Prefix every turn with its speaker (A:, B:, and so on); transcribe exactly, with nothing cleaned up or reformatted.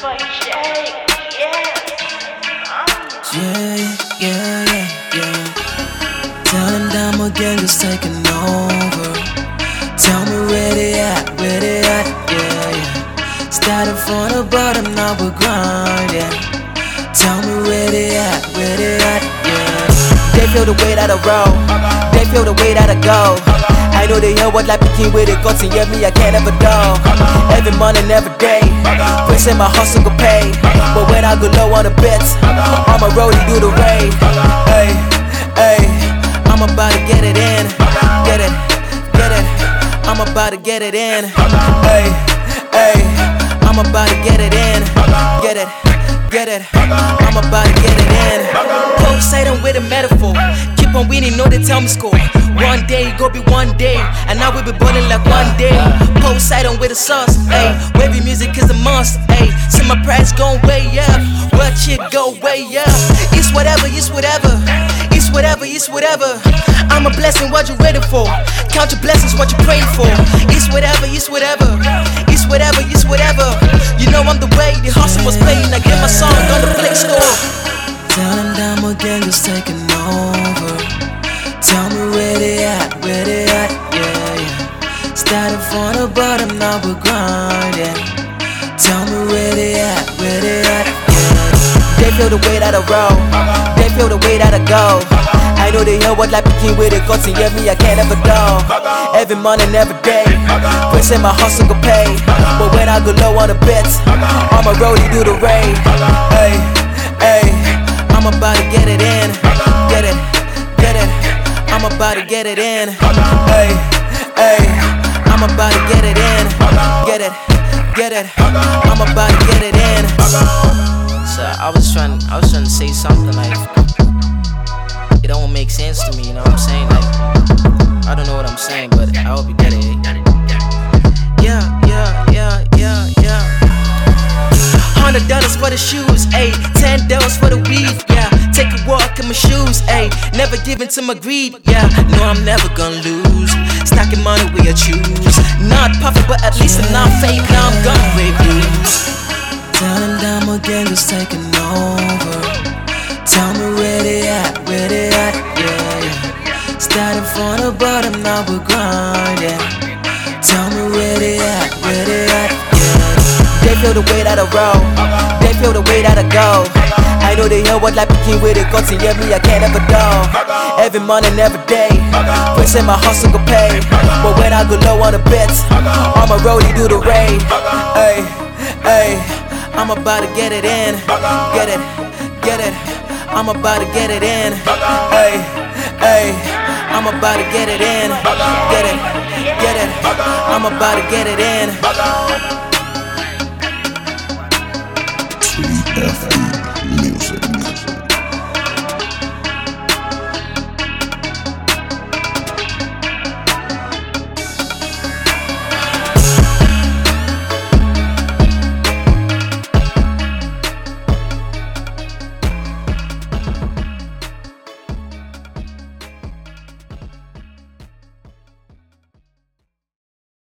A: Yeah, yeah, yeah, yeah. Tell them Damo Gang is taking over. Tell me where they at, where they at, yeah, yeah. Started from the bottom, now we're grinding. Tell me where they at, where they at, yeah. They feel the weight that I roll, they feel the weight that I go. I know they hear what life became with it guts, and yeah, me, I can't ever do. Every morning, every day, pressing my hustle go pay. But when I go low on the bets, I'm a roadie, do the raid. Hey, hey, I'm about to get it in. Get it, get it, I'm about to get it in. Hey, hey, I'm about to get it in. Get it, get it, I'm about to get it in. Poseidon with a metaphor, keep on winning, know they tell me score. One day, go be one day, and now we be ballin' like one day. Poseidon with a sauce, ayy. Wavy music is a must, ayy. See my price going way up, watch it go way up. It's whatever, it's whatever, it's whatever, it's whatever. I'm a blessing, what you ready for? Count your blessings, what you praying for? It's whatever, it's whatever, it's whatever, it's whatever. You know I'm the way, the hustle was playing. I get my song on the Play Store. Tell them Damo Gang is taking over. Tell me where they at, where they at, yeah, yeah. Started from the bottom, now we're grinding. Tell me where they at, where they at, yeah. They feel the way that I roll, they feel the way that I go. I know they hear what life became with it guts, and yeah, me, I can't ever do. Every morning, every day, pressing my hustle go pay. But when I go low on the bets, I'm a roadie, do the raid. Hey, hey, I'm about to get it in. Get it, get it, I'm about to get it in. Hey, hey, I'm about to get it in. Get it, get it, I'm about to get it in.
B: So I was trying, I was trying to say something like, it don't make sense to me, you know what I'm saying? Like, I don't know what I'm saying, but I hope you get it.
A: Yeah, yeah, yeah, yeah, yeah. Hundred dollars for the shoes, ayy. Ten dollars for the weed, yeah. Take a walk in my shoes, ayy. Never give in to my greed, yeah. No, I'm never gonna lose. Stacking money where I choose. Not puffin', but at least I'm not fake. Now I'm gonna break loose. Tell them Damo Gang is taking over. Tell me where they at, where they at, yeah, yeah. Started from the bottom, now we're grinding. Tell me where they at, where they at, yeah. They feel the way that I roll, they feel the way that I go. I know they hear what life became with it guts, and yeah, me, I can't ever do. Every morning, every day, pressing my hustle go pay. But when I go low on the bets, I'm a roadie, do the raid. Hey, hey, I'm about to get it in. Get it, get it, I'm about to get it in. Hey, hey, I'm about to get it in. Get it, get it, I'm about to get it in.
C: T F E Music.